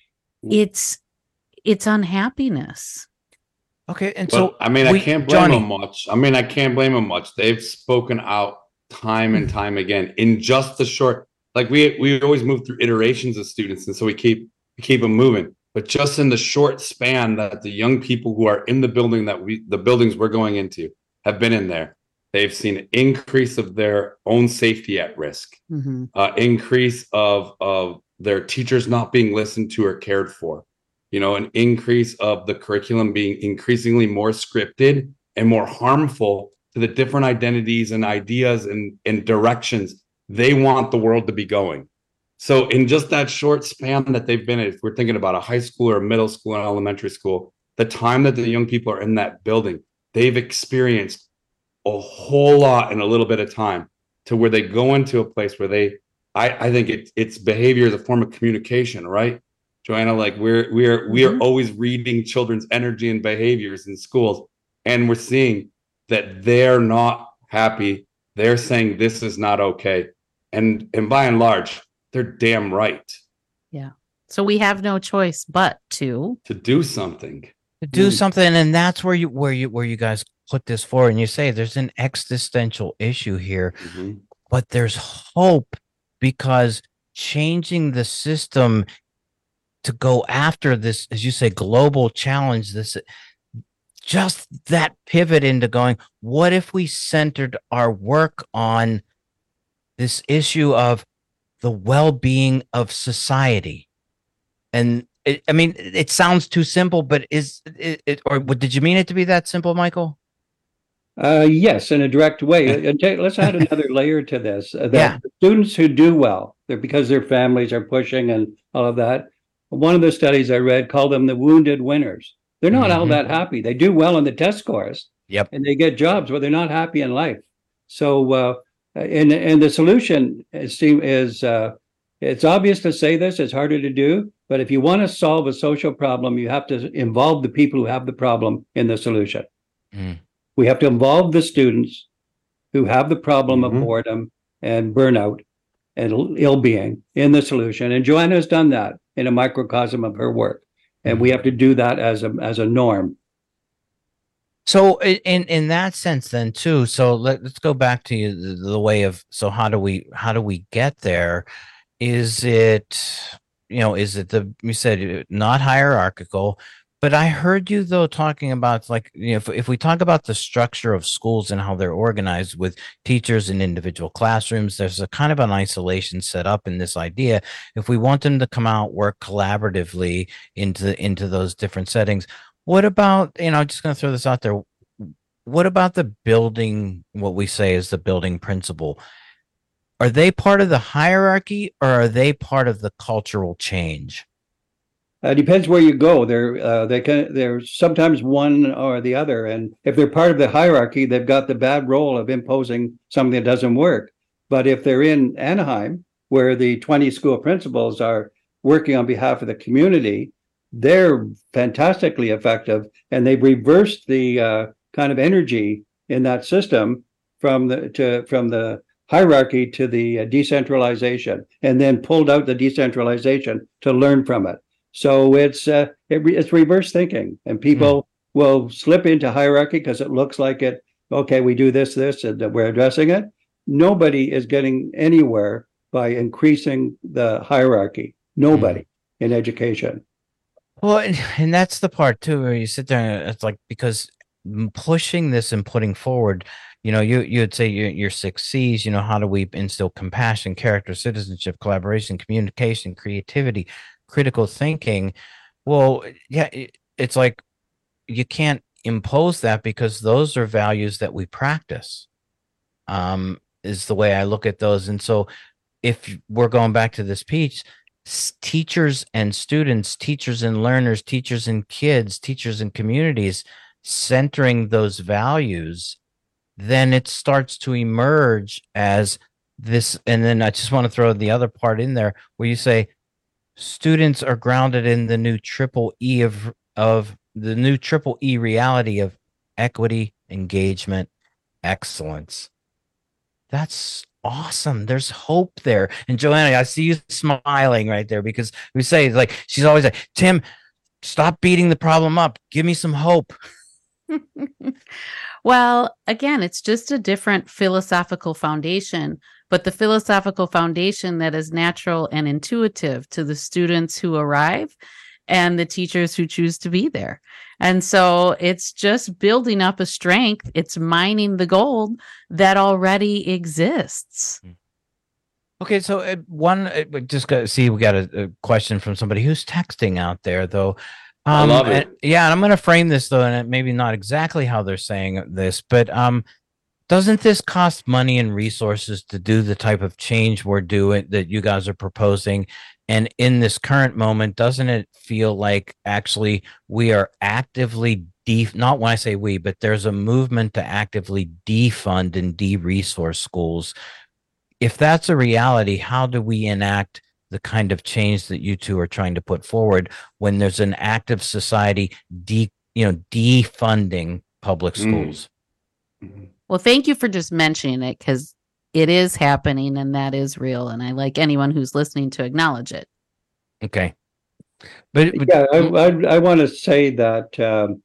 it's, it's unhappiness. Okay. And But, so I mean, we- I can't blame Johnny, them much. I mean, I can't blame them much. They've spoken out time and time again in just the short. Like we we always move through iterations of students, and so we keep we keep them moving. But just in the short span that the young people who are in the building that we the buildings we're going into have been in there, they've seen an increase of their own safety at risk, Mm-hmm. uh, increase of of their teachers not being listened to or cared for. You know, an increase of the curriculum being increasingly more scripted and more harmful to the different identities and ideas and, and directions they want the world to be going. So in just that short span that they've been in, if we're thinking about a high school or a middle school and elementary school, the time that the young people are in that building, they've experienced a whole lot in a little bit of time to where they go into a place where they, I, I think it, it's behavior is a form of communication, right? Joanna, like we're we're we are always reading children's energy and behaviors in schools, and we're seeing that they're not happy. They're saying this is not okay, and and by and large, they're damn right Yeah. So we have no choice but to to do something. to do something, and that's where you where you where you guys put this forward, and you say there's an existential issue here, Mhm. but there's hope because changing the system to go after this, as you say, global challenge, this just that pivot into going, what if we centered our work on this issue of the well-being of society? And it, I mean, it sounds too simple, but is it, it or did you mean it to be that simple, Michael? Uh, yes, in a direct way. And take- let's add another layer to this. Uh, that Yeah. the students who do well, they're because their families are pushing and all of that. One of the studies I read called them the wounded winners. They're not all Mhm. that happy. They do well in the test scores. Yep. And they get jobs, but they're not happy in life. So, uh, and and the solution is is uh, it's obvious to say this. It's harder to do. But if you want to solve a social problem, you have to involve the people who have the problem in the solution. Mm. We have to involve the students who have the problem Mhm. of boredom and burnout and ill- ill-being in the solution. And Joanna has done that in a microcosm of her work. And we have to do that as a as a norm. So i- in in that sense, then too. So let, let's go back to you, the, the way of. So how do we how do we get there? Is it you know is it the you said uh, not hierarchical? But I heard you though talking about like you know if, if we talk about the structure of schools and how they're organized with teachers in individual classrooms, there's a kind of an isolation set up in this idea. If we want them to come out work collaboratively into into those different settings, what about you know I'm just going to throw this out there. What about the building? What we say is the building principle. Are they part of the hierarchy or are they part of the cultural change? Uh, depends where you go. They're uh, they can they're sometimes one or the other. And if they're part of the hierarchy, they've got the bad role of imposing something that doesn't work. But if they're in Anaheim, where the twenty school principals are working on behalf of the community, they're fantastically effective, and they've reversed the uh, kind of energy in that system from the to from the hierarchy to the uh, decentralization, and then pulled out the decentralization to learn from it. So it's uh, it re- it's reverse thinking, and people mm. will slip into hierarchy because it looks like it. Okay, we do this, this, and we're addressing it. Nobody is getting anywhere by increasing the hierarchy. Nobody mm. in education. Well, and, and that's the part too, where you sit there and it's like, because pushing this and putting forward, you know, you, you'd say your, your six C's, you know, how do we instill compassion, character, citizenship, collaboration, communication, creativity, critical thinking? Well, yeah, it, it's like, you can't impose that because those are values that we practice, um, is the way I look at those. And so if we're going back to this piece, teachers and students, teachers and learners, teachers and kids, teachers and communities, centering those values, then it starts to emerge as this. And then I just want to throw the other part in there where you say students are grounded in the new triple E of, of the new triple E reality of equity, engagement, excellence. That's awesome. There's hope there. And Joanna, I see you smiling right there because we say, like, she's always like, Tim, stop beating the problem up. Give me some hope. Well, again, it's just a different philosophical foundation, but the philosophical foundation that is natural and intuitive to the students who arrive and the teachers who choose to be there. And so it's just building up a strength. It's mining the gold that already exists. Okay, so uh, one, uh, just got to see, we got a, a question from somebody who's texting out there, though. Um, I love it. And, yeah, and I'm going to frame this, though, and maybe not exactly how they're saying this, but um, doesn't this cost money and resources to do the type of change we're doing, that you guys are proposing? And in this current moment, doesn't it feel like actually we are actively def- not when I say we, but there's a movement to actively defund and de-resource schools? If that's a reality, how do we enact the kind of change that you two are trying to put forward when there's an active society de- you know, defunding public schools? Mm-hmm. Well, thank you for just mentioning it, because it is happening and that is real. And I like anyone who's listening to acknowledge it. Okay. But, but yeah, I, I, I want to say that, um,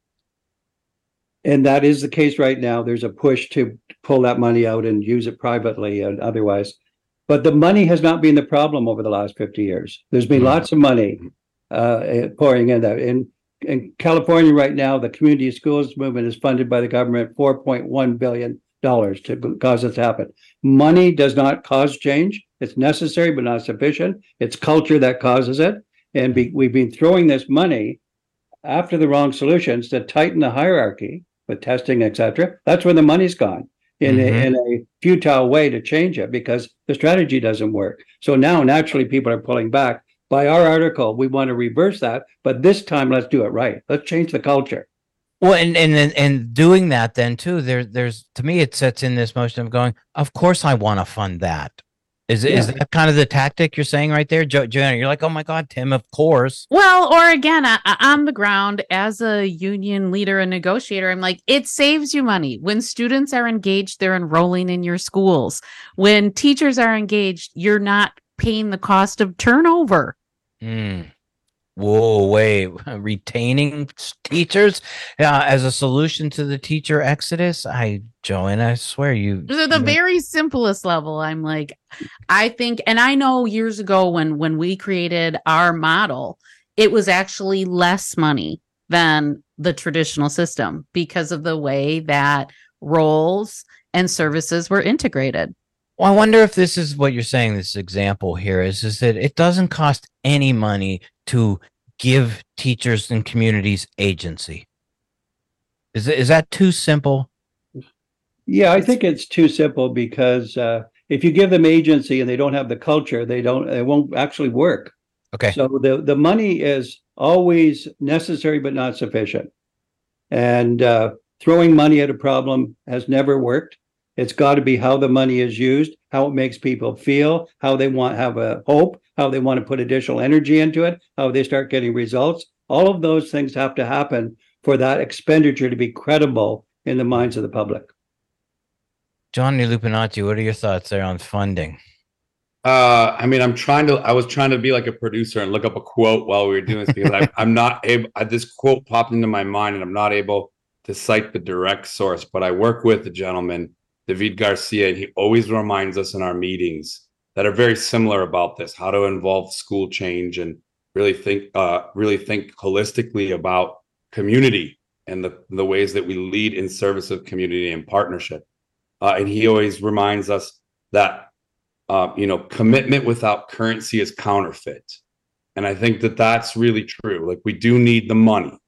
and that is the case right now. There's a push to pull that money out and use it privately and otherwise. But the money has not been the problem over the last fifty years. There's been mm-hmm. lots of money uh, pouring in that. In, in California right now, the community schools movement is funded by the government four point one billion dollars to cause it to happen. Money does not cause change. It's necessary, but not sufficient. It's culture that causes it. And be, we've been throwing this money after the wrong solutions to tighten the hierarchy with testing, et cetera. That's where the money's gone in, mm-hmm. a, in a futile way to change it because the strategy doesn't work. So now naturally people are pulling back. By our article, we want to reverse that, but this time let's do it right. Let's change the culture. Well, and and and doing that then too, there there's to me it sets in this motion of going, of course I want to fund that. Is yeah. is that kind of the tactic you're saying right there, jo- Joanna? You're like, oh my God, Tim, of course. Well, or again, I, on the ground as a union leader and negotiator, I'm like, it saves you money when students are engaged. They're enrolling in your schools. When teachers are engaged, you're not paying the cost of turnover. Mm. Whoa, wait, retaining teachers uh, as a solution to the teacher exodus? I, Joanne, I swear you. So the you very simplest level, I'm like, I think, and I know years ago when when we created our model, it was actually less money than the traditional system because of the way that roles and services were integrated. Well, I wonder if this is what you're saying. This example here is, is that it doesn't cost any money to give teachers and communities agency. Is it, is that too simple? Yeah, I think it's too simple because uh, if you give them agency and they don't have the culture, they don't, it won't actually work. Okay. So the, the money is always necessary, but not sufficient. And uh, throwing money at a problem has never worked. It's got to be how the money is used, how it makes people feel, how they want have a hope, how they want to put additional energy into it, how they start getting results. All of those things have to happen for that expenditure to be credible in the minds of the public. Johnny Lupinacci, what are your thoughts there on funding? Uh, I mean, I'm trying to, I was trying to be like a producer and look up a quote while we were doing this because I, I'm not able, I, this quote popped into my mind and I'm not able to cite the direct source, but I work with a gentleman, David Garcia, and he always reminds us in our meetings that are very similar about this, how to involve school change and really think, uh, really think holistically about community and the, the ways that we lead in service of community and partnership. Uh, and he always reminds us that, uh, you know, commitment without currency is counterfeit. And I think that that's really true. Like we do need the money,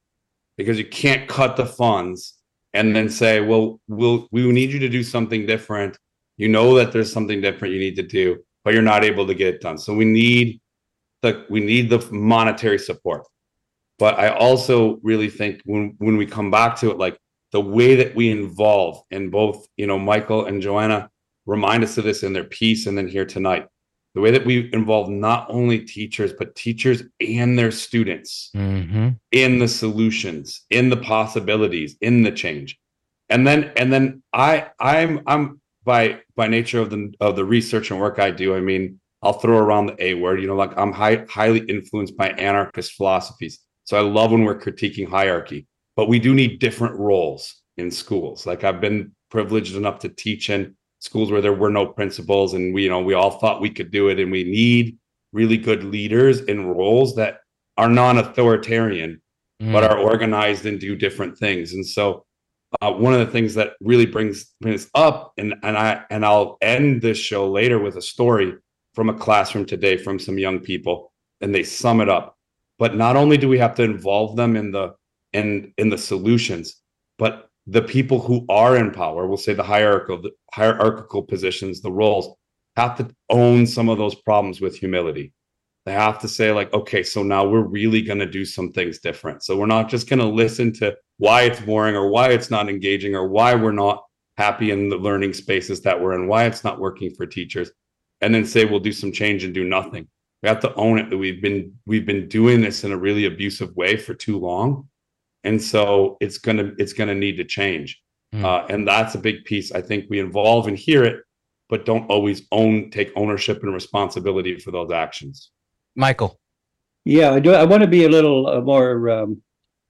because you can't cut the funds and then say, well, we'll we need you to do something different. You know that there's something different you need to do, but you're not able to get it done. So we need the we need the monetary support. But I also really think when when we come back to it, like the way that we involve in both, you know, Michael and Joanna remind us of this in their piece and then here tonight, the way that we involve not only teachers, but teachers and their students Mm-hmm. in the solutions, in the possibilities, in the change. And then and then I I'm I'm by by nature of the of the research and work I do, I mean, I'll throw around the A word, you know, like I'm high, highly influenced by anarchist philosophies. So I love when we're critiquing hierarchy, but we do need different roles in schools. Like I've been privileged enough to teach in schools where there were no principals and we, you know, we all thought we could do it. And we need really good leaders in roles that are non-authoritarian, Mm. but are organized and do different things. And so uh, one of the things that really brings, brings up, and, and I, and I'll end this show later with a story from a classroom today from some young people, and they sum it up. But not only do we have to involve them in the in in the solutions, but the people who are in power, we'll say the hierarchical the hierarchical positions, the roles, have to own some of those problems with humility. They have to say like, okay, so now we're really going to do some things different. So we're not just going to listen to why it's boring or why it's not engaging or why we're not happy in the learning spaces that we're in, why it's not working for teachers, and then say we'll do some change and do nothing. We have to own it that we've been we've been doing this in a really abusive way for too long, and so it's gonna it's gonna need to change. Mm. Uh, and that's a big piece. I think we involve and hear it, but don't always own take ownership and responsibility for those actions. Michael. Yeah, I do. I want to be a little uh, more um,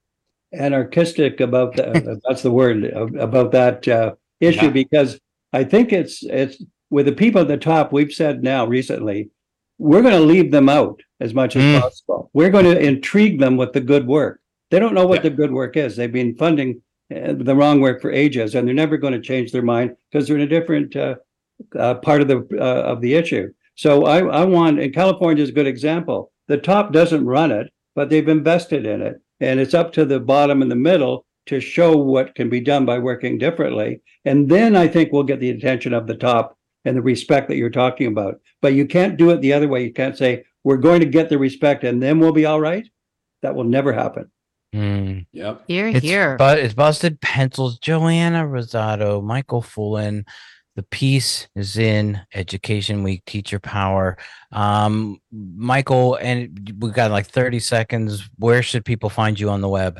anarchistic about that. That's the word about that uh, issue, Yeah. because I think it's it's with the people at the top. We've said now recently, we're going to leave them out as much as Mm. possible. We're going to intrigue them with the good work. They don't know what Yeah. the good work is. They've been funding uh, the wrong work for ages, and they're never going to change their mind because they're in a different uh, uh, part of the uh, of the issue. So I, I want, and California is a good example. The top doesn't run it, but they've invested in it, and it's up to the bottom and the middle to show what can be done by working differently. And then I think we'll get the attention of the top and the respect that you're talking about. But you can't do it the other way. You can't say, we're going to get the respect and then we'll be all right. That will never happen. Mm. Yep. Here, It's, here. but it's Busted Pencils. Joanna Rosado, Michael Fullen. The piece is in Education Week, Teacher Power. Um, Michael, and we got like thirty seconds. Where should people find you on the web?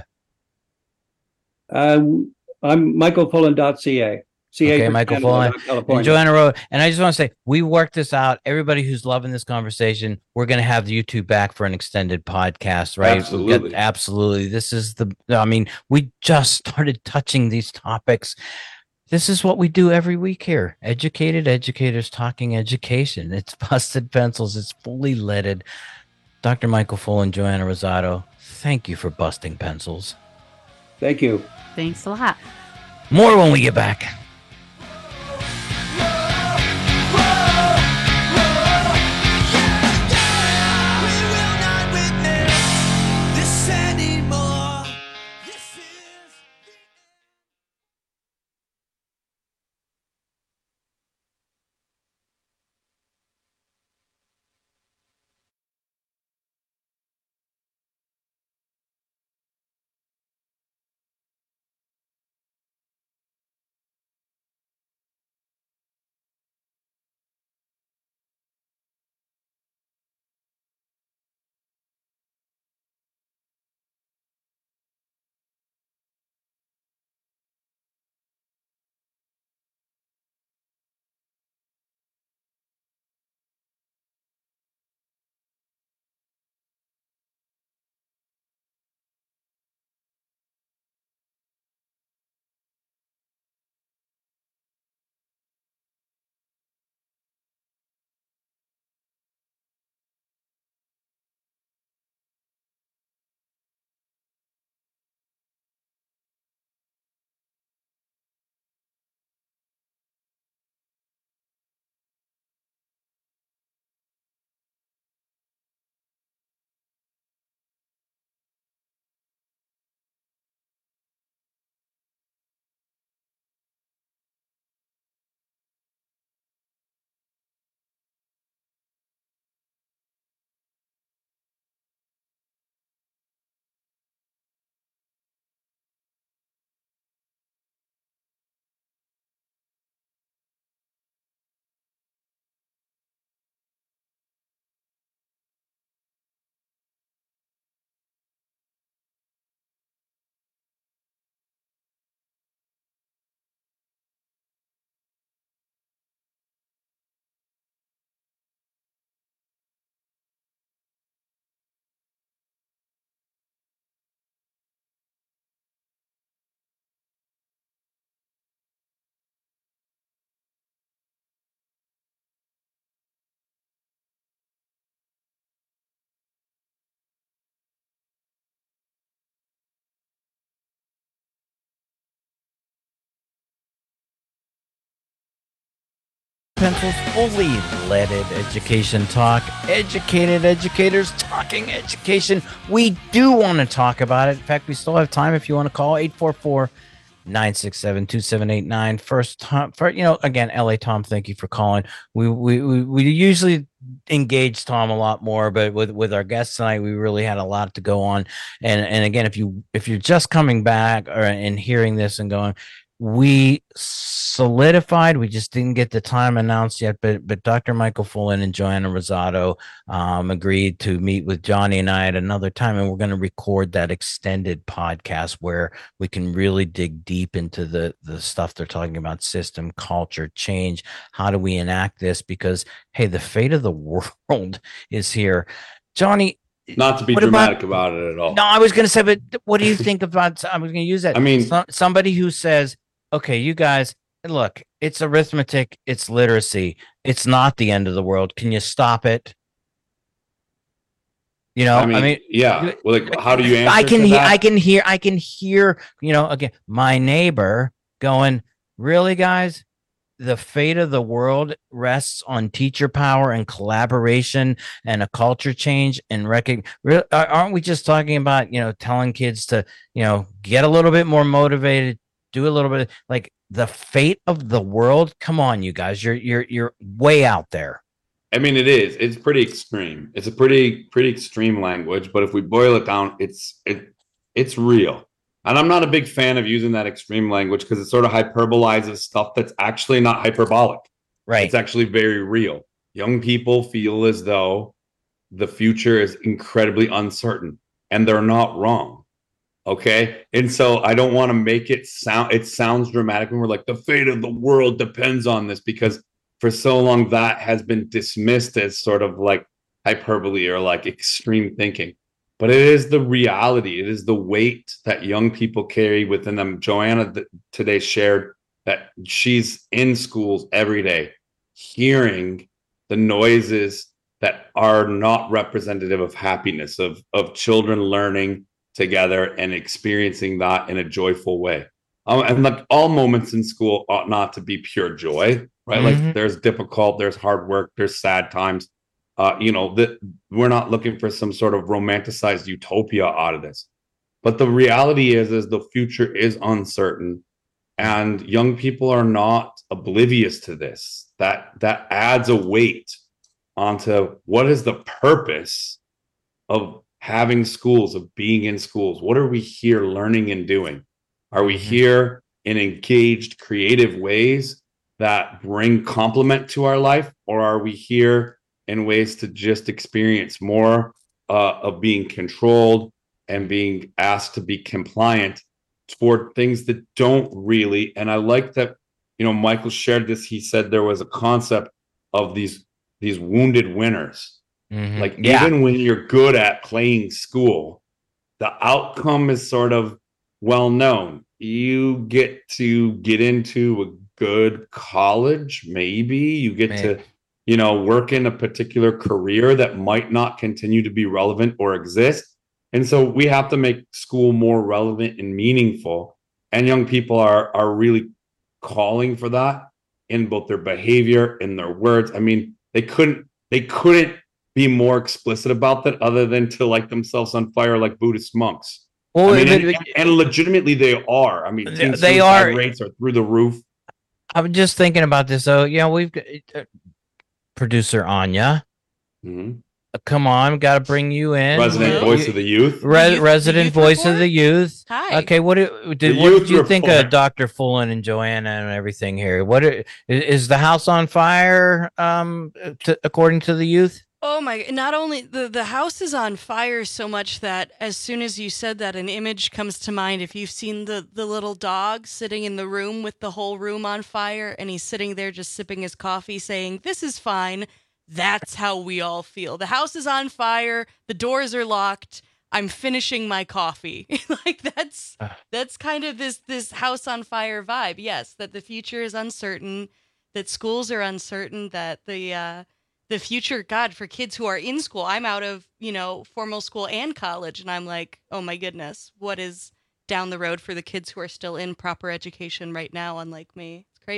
Uh, I'm michael fullen dot c a. C A Okay, for Michael Canada, Fullen not and California. Joanna Rowe. And I just want to say, we worked this out. Everybody who's loving this conversation, we're going to have the YouTube back for an extended podcast, right? We've got- Absolutely. absolutely. This is the, I mean, we just started touching these topics. This is what we do every week here. Educated educators talking education. It's Busted Pencils. It's fully leaded. Doctor Michael Fullen, Joanna Rosado, thank you for busting pencils. Thank you. Thanks a lot. More when we get back. Pencils, fully leaded education talk. Educated educators talking education. We do want to talk about it. In fact, we still have time if you want to call eight four four, nine six seven, two seven eight nine. First time for, you know, again, L A Tom, thank you for calling. We we we, we usually engage Tom a lot more, but with with our guests tonight, we really had a lot to go on. And and again, if you if you're just coming back or and hearing this and going, we solidified, we just didn't get the time announced yet, but but Doctor Michael Fullen and Joanna Rosado um, agreed to meet with Johnny and I at another time, and we're going to record that extended podcast where we can really dig deep into the the stuff they're talking about: system, culture, change. How do we enact this? Because hey, the fate of the world is here. Johnny, not to be what dramatic about, about it at all. No, I was going to say, but what do you think about? I was going to use that. I mean, so, somebody who says, okay, you guys, look, it's arithmetic, it's literacy, it's not the end of the world. Can you stop it? You know, I mean, I mean yeah. Well, like, how do you answer I can to hear, that? I can hear, I can hear, you know, again, my neighbor going, really, guys? The fate of the world rests on teacher power and collaboration and a culture change and recognize. Aren't we just talking about, you know, telling kids to, you know, get a little bit more motivated, do a little bit like the fate of the world? Come on, you guys, you're you're you're way out there. I mean, it is. It's pretty extreme. It's a pretty pretty extreme language, but if we boil it down, it's it it's real. And I'm not a big fan of using that extreme language because it sort of hyperbolizes stuff that's actually not hyperbolic. Right. It's actually very real. Young people feel as though the future is incredibly uncertain, and they're not wrong. Okay. And so I don't want to make it sound, it sounds dramatic when we're like, the fate of the world depends on this, because for so long that has been dismissed as sort of like hyperbole or like extreme thinking. But it is the reality. It is the weight that young people carry within them. Joanna th- today shared that she's in schools every day, hearing the noises that are not representative of happiness, of, of children learning together and experiencing that in a joyful way. Um, and like all moments in school ought not to be pure joy, right? Mm-hmm. Like there's difficult, there's hard work, there's sad times. Uh, you know, that we're not looking for some sort of romanticized utopia out of this. But the reality is, is the future is uncertain, and young people are not oblivious to this. That that adds a weight onto what is the purpose of having schools, of being in schools. What are we here learning and doing? Are we here in engaged, creative ways that bring complement to our life? Or are we here in ways to just experience more uh, of being controlled and being asked to be compliant toward things that don't really? And I like that, you know, Michael shared this. He said there was a concept of these, these wounded winners. Mm-hmm. Like, yeah. even when you're good at playing school, the outcome is sort of well known. You get to get into a good college, maybe you get maybe. to, you know, work in a particular career that might not continue to be relevant or exist. And so we have to make school more relevant and meaningful. And young people are are really calling for that in both their behavior and their words. I mean, they couldn't they couldn't be more explicit about that other than to light themselves on fire like Buddhist monks. Well, I mean, but, and, and legitimately they are. I mean, they, teen they suicide are. rates are through the roof. I'm just thinking about this. So, you know, we've got uh, producer Anya. Mm-hmm. Uh, come on, got to bring you in. Resident Hello? voice of the youth. Re- The youth- resident the youth voice report? of the youth. Hi. Okay, what do, did, The what youth did you think report. of Doctor Fullen and Joanna and everything here? What are, is, is the house on fire? Um, to, according to the youth. Oh my, not only the, the house is on fire so much that as soon as you said that, an image comes to mind. If you've seen the, the little dog sitting in the room with the whole room on fire, and he's sitting there just sipping his coffee saying, "This is fine." That's how we all feel. The house is on fire. The doors are locked. I'm finishing my coffee. Like that's, that's kind of this, this house on fire vibe. Yes. That the future is uncertain, that schools are uncertain, that the, uh, the future, God, for kids who are in school. I'm out of, you know, formal school and college, and I'm like, oh my goodness, what is down the road for the kids who are still in proper education right now, unlike me? It's crazy.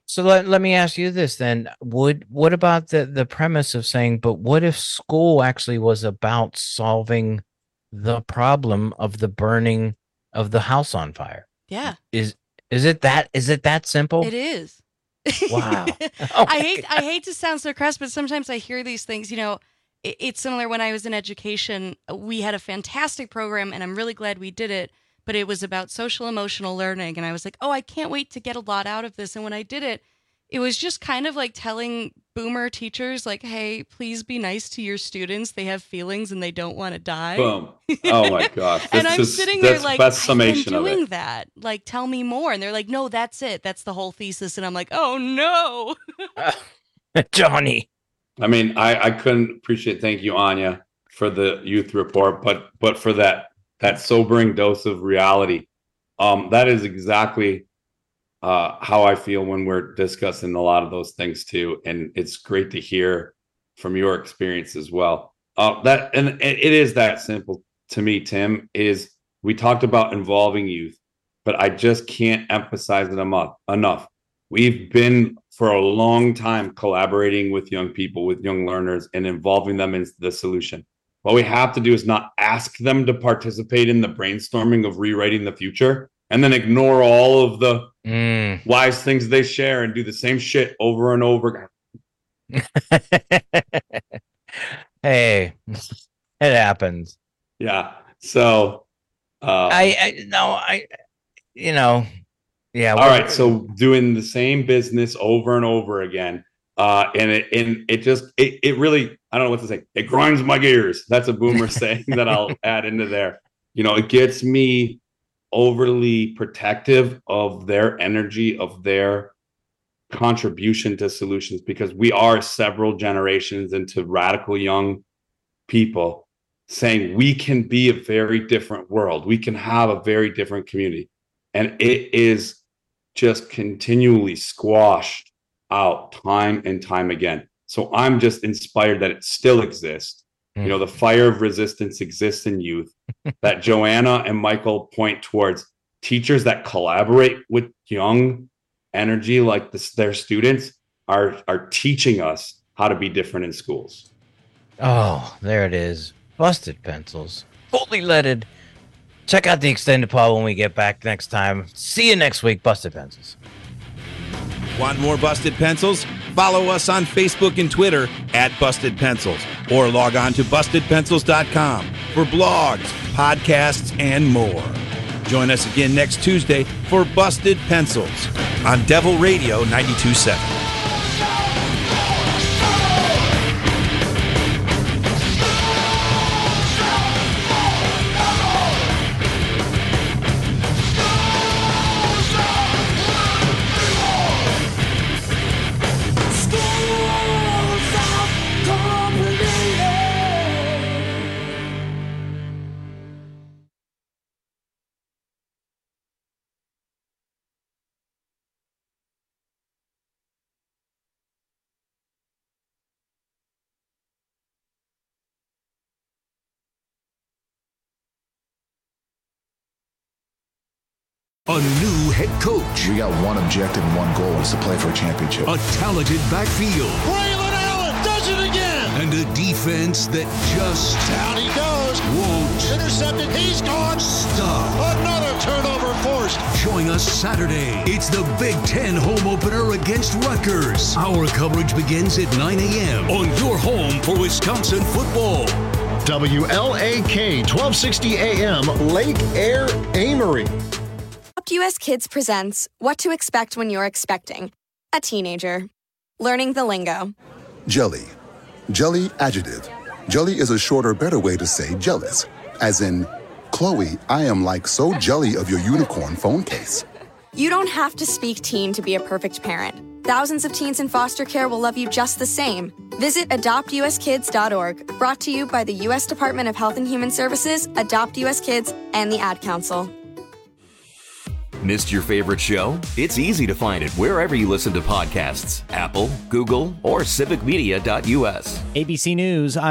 So let, let me ask you this then. Would what about the, the premise of saying, but what if school actually was about solving the problem of the burning of the house on fire? Yeah. Is is it that is it that simple? It is. Wow. Oh I hate I hate to sound so crass, but sometimes I hear these things, you know, it, it's similar when I was in education. We had a fantastic program and I'm really glad we did it, but it was about social emotional learning. And I was like, oh, I can't wait to get a lot out of this. And when I did it, it was just kind of like telling boomer teachers, like, hey, please be nice to your students. They have feelings and they don't want to die. Boom. Oh my gosh. And I'm is, sitting there that's like, best I've summation been of doing it. that. Like, tell me more. And they're like, no, that's it. That's the whole thesis. And I'm like, oh no. Johnny. I mean, I, I couldn't appreciate, thank you, Anya, for the youth report, but but for that that sobering dose of reality. Um, that is exactly uh, how I feel when we're discussing a lot of those things too. And it's great to hear from your experience as well. Uh, that and it is that simple to me, Tim, is we talked about involving youth, but I just can't emphasize it enough. enough. We've been for a long time collaborating with young people, with young learners, and involving them in the solution. What we have to do is not ask them to participate in the brainstorming of rewriting the future and then ignore all of the mm. wise things they share and do the same shit over and over. Hey, it happens. Yeah. So uh, I, I no, I, you know, yeah. All right. So doing the same business over and over again. Uh, and it and it just it, it really, I don't know what to say. It grinds my gears. That's a boomer saying that I'll add into there. You know, it gets me overly protective of their energy, of their contribution to solutions, because we are several generations into radical young people saying we can be a very different world. We can have a very different community. And it is just continually squashed out time and time again. So I'm just inspired that it still exists. Mm. You know, the fire of resistance exists in youth, that Joanna and Michael point towards teachers that collaborate with young energy like this, their students are, are teaching us how to be different in schools. Oh, there it is. Busted Pencils. Fully leaded. Check out the extended pod when we get back next time. See you next week, Busted Pencils. Want more Busted Pencils? Follow us on Facebook and Twitter at Busted Pencils, or log on to busted pencils dot com for blogs, podcasts, and more. Join us again next Tuesday for Busted Pencils on Devil Radio ninety-two point seven. A new head coach. We got one objective and one goal, is to play for a championship. A talented backfield. Braylon Allen does it again. And a defense that just down he goes. Won't intercepted. He's gone. Stop. Another turnover forced. Join us Saturday. It's the Big Ten home opener against Rutgers. Our coverage begins at nine a.m. on your home for Wisconsin football. W L A K twelve sixty A M Lake Air Amory. U S Kids presents What to Expect When You're Expecting a Teenager. Learning the lingo. Jelly. Jelly adjective. Jelly is a shorter, better way to say jealous. As in, Chloe, I am like so jelly of your unicorn phone case. You don't have to speak teen to be a perfect parent. Thousands of teens in foster care will love you just the same. Visit adopt u s kids dot org. Brought to you by the U S Department of Health and Human Services, Adopt U S Kids, and the Ad Council. Missed your favorite show? It's easy to find it wherever you listen to podcasts. Apple, Google, or civic media dot u s. A B C News.